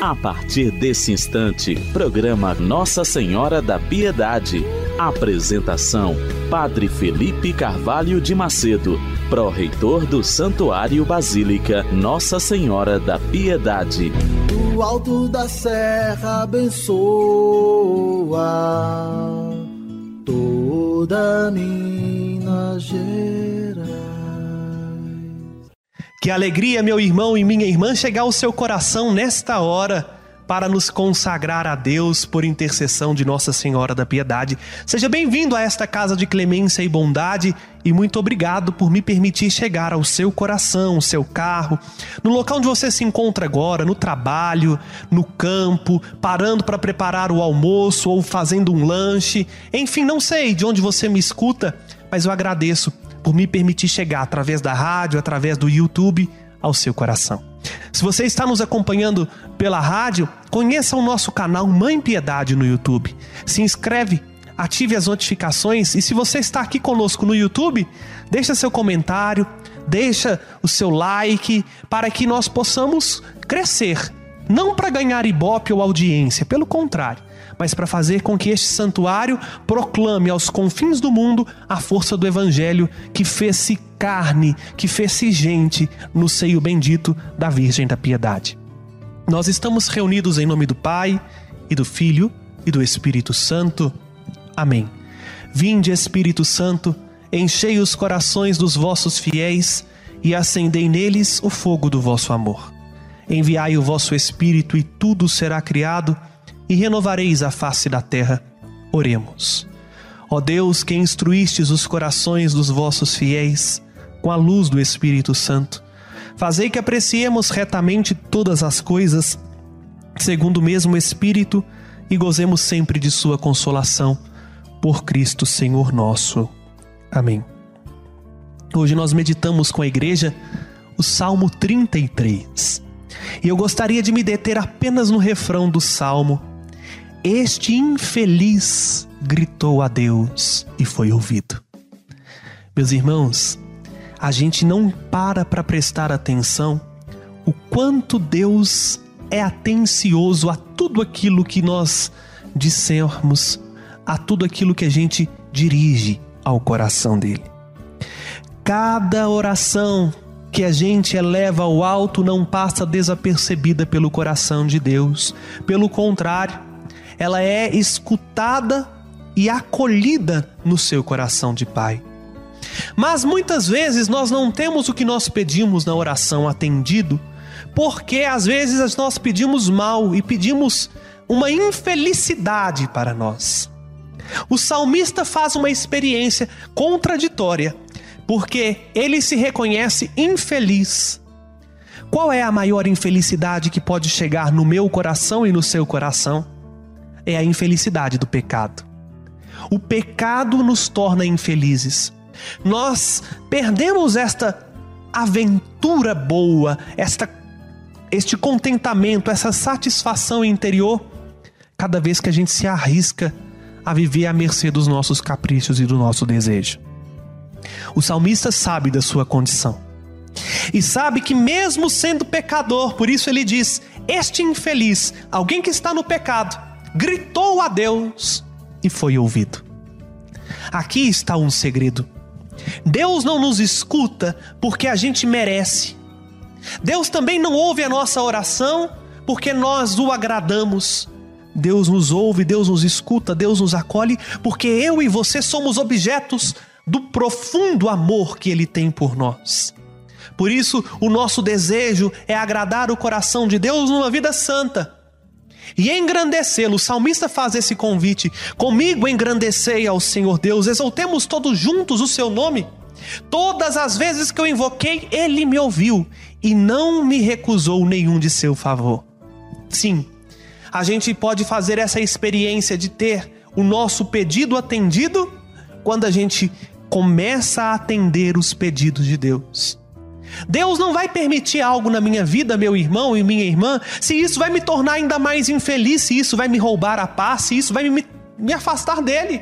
A partir desse instante, programa Nossa Senhora da Piedade. Apresentação: Padre Felipe Carvalho de Macedo, pró-reitor do Santuário Basílica Nossa Senhora da Piedade. Do alto da serra abençoa toda Minas Gerais. Que alegria, meu irmão e minha irmã, chegar ao seu coração nesta hora para nos consagrar a Deus por intercessão de Nossa Senhora da Piedade. Seja bem-vindo a esta casa de clemência e bondade e muito obrigado por me permitir chegar ao seu coração, ao seu carro, no local onde você se encontra agora, no trabalho, no campo, parando para preparar o almoço ou fazendo um lanche. Enfim, não sei de onde você me escuta, mas eu agradeço por me permitir chegar através da rádio, através do YouTube, ao seu coração. Se você está nos acompanhando pela rádio, conheça o nosso canal Mãe Piedade no YouTube. Se inscreve, ative as notificações e se você está aqui conosco no YouTube, deixa seu comentário, deixa o seu like para que nós possamos crescer. Não para ganhar ibope ou audiência, pelo contrário, mas para fazer com que este santuário proclame aos confins do mundo a força do Evangelho que fez-se carne, que fez-se gente no seio bendito da Virgem da Piedade. Nós estamos reunidos em nome do Pai, e do Filho, e do Espírito Santo. Amém. Vinde, Espírito Santo, enchei os corações dos vossos fiéis e acendei neles o fogo do vosso amor. Enviai o vosso Espírito e tudo será criado, e renovareis a face da terra. Oremos. Ó Deus, que instruístes os corações dos vossos fiéis com a luz do Espírito Santo, fazei que apreciemos retamente todas as coisas, segundo o mesmo Espírito, e gozemos sempre de sua consolação, por Cristo Senhor nosso. Amém. Hoje nós meditamos com a igreja o Salmo 33. E eu gostaria de me deter apenas no refrão do Salmo. Este infeliz gritou a Deus e foi ouvido. Meus irmãos, a gente não para prestar atenção o quanto Deus é atencioso a tudo aquilo que nós dissermos, a tudo aquilo que a gente dirige ao coração dele. Cada oração que a gente eleva ao alto não passa desapercebida pelo coração de Deus. Pelo contrário, ela é escutada e acolhida no seu coração de Pai. Mas muitas vezes nós não temos o que nós pedimos na oração atendido, porque às vezes nós pedimos mal e pedimos uma infelicidade para nós. O salmista faz uma experiência contraditória, porque ele se reconhece infeliz. Qual é a maior infelicidade que pode chegar no meu coração e no seu coração? É a infelicidade do pecado. O pecado nos torna infelizes. Nós perdemos esta aventura boa, este contentamento, essa satisfação interior, cada vez que a gente se arrisca a viver à mercê dos nossos caprichos e do nosso desejo. O salmista sabe da sua condição e sabe que mesmo sendo pecador, por isso ele diz, este infeliz, alguém que está no pecado, gritou a Deus e foi ouvido. Aqui está um segredo. Deus não nos escuta porque a gente merece. Deus também não ouve a nossa oração porque nós o agradamos. Deus nos ouve, Deus nos escuta, Deus nos acolhe porque eu e você somos objetos do profundo amor que Ele tem por nós. Por isso, o nosso desejo é agradar o coração de Deus numa vida santa e engrandecê-lo. O salmista faz esse convite: comigo engrandecei ao Senhor Deus, exaltemos todos juntos o seu nome. Todas as vezes que eu invoquei, Ele me ouviu e não me recusou nenhum de seu favor. Sim, a gente pode fazer essa experiência de ter o nosso pedido atendido quando a gente começa a atender os pedidos de Deus. Deus não vai permitir algo na minha vida, meu irmão e minha irmã, se isso vai me tornar ainda mais infeliz, se isso vai me roubar a paz, se isso vai me afastar dele.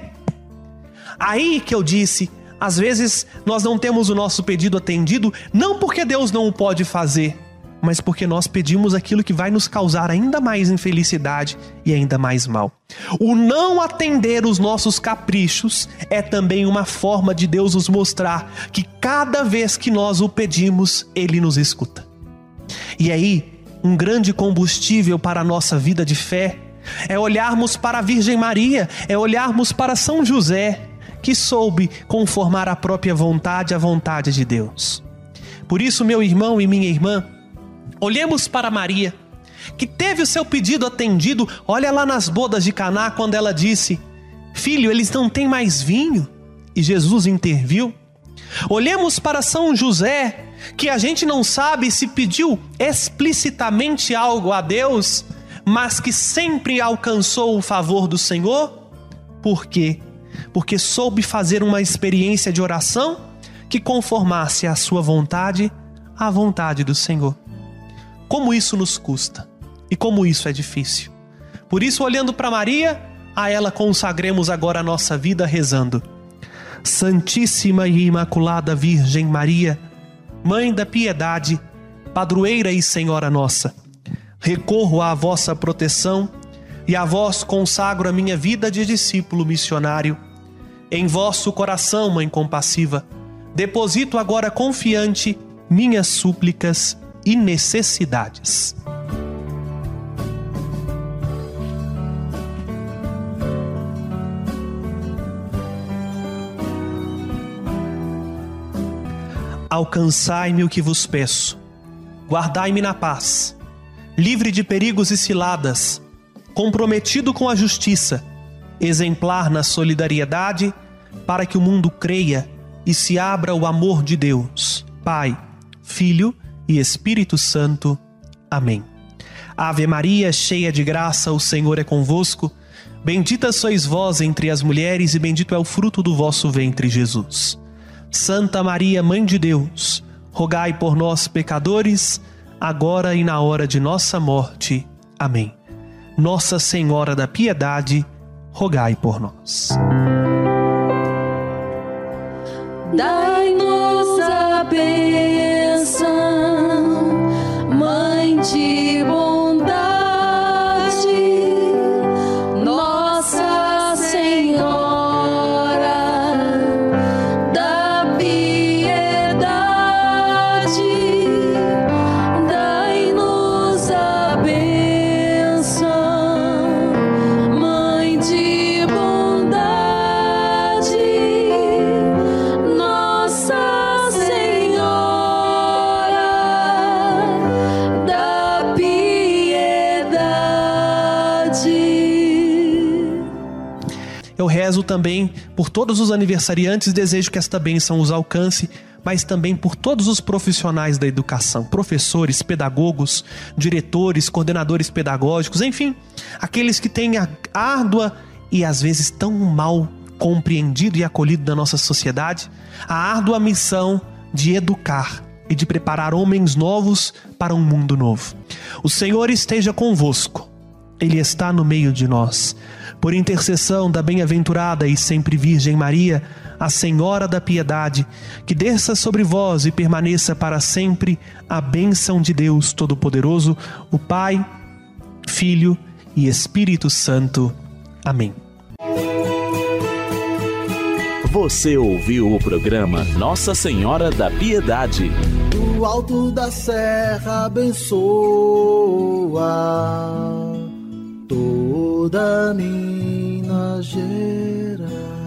Aí que eu disse, às vezes nós não temos o nosso pedido atendido, não porque Deus não o pode fazer, mas porque nós pedimos aquilo que vai nos causar ainda mais infelicidade e ainda mais mal. O não atender os nossos caprichos é também uma forma de Deus nos mostrar que cada vez que nós o pedimos, Ele nos escuta. E aí, um grande combustível para a nossa vida de fé é olharmos para a Virgem Maria, é olharmos para São José, que soube conformar a própria vontade à vontade de Deus. Por isso, meu irmão e minha irmã, olhemos para Maria, que teve o seu pedido atendido. Olha lá nas bodas de Caná, quando ela disse: filho, eles não têm mais vinho, e Jesus interviu. Olhemos para São José, que a gente não sabe se pediu explicitamente algo a Deus, mas que sempre alcançou o favor do Senhor. Por quê? Porque soube fazer uma experiência de oração que conformasse a sua vontade à vontade do Senhor. Como isso nos custa e como isso é difícil. Por isso, olhando para Maria, a ela consagremos agora a nossa vida rezando: Santíssima e Imaculada Virgem Maria, Mãe da piedade, padroeira e Senhora nossa, recorro à vossa proteção e a vós consagro a minha vida de discípulo missionário. Em vosso coração, Mãe compassiva, deposito agora confiante minhas súplicas e necessidades. Alcançai-me o que vos peço, guardai-me na paz, livre de perigos e ciladas, comprometido com a justiça, exemplar na solidariedade, para que o mundo creia e se abra o amor de Deus, Pai, Filho e Espírito Santo. Amém. Ave Maria, cheia de graça, o Senhor é convosco. Bendita sois vós entre as mulheres e bendito é o fruto do vosso ventre, Jesus. Santa Maria, Mãe de Deus, rogai por nós, pecadores, agora e na hora de nossa morte. Amém. Nossa Senhora da Piedade, rogai por nós. Dai-nos a bênção, Mãe de bondade, Nossa Senhora da piedade. Dai-nos a bênção, Mãe de bondade, Nossa Senhora da piedade. Eu rezo também por todos os aniversariantes, desejo que esta bênção os alcance, mas também por todos os profissionais da educação, professores, pedagogos, diretores, coordenadores pedagógicos, enfim, aqueles que têm a árdua e às vezes tão mal compreendido e acolhido da nossa sociedade, a árdua missão de educar e de preparar homens novos para um mundo novo. O Senhor esteja convosco, Ele está no meio de nós. Por intercessão da bem-aventurada e sempre Virgem Maria, a Senhora da Piedade, que desça sobre vós e permaneça para sempre a bênção de Deus Todo-Poderoso, o Pai, Filho e Espírito Santo. Amém. Você ouviu o programa Nossa Senhora da Piedade. Do alto da serra abençoa toda Minas Gerais.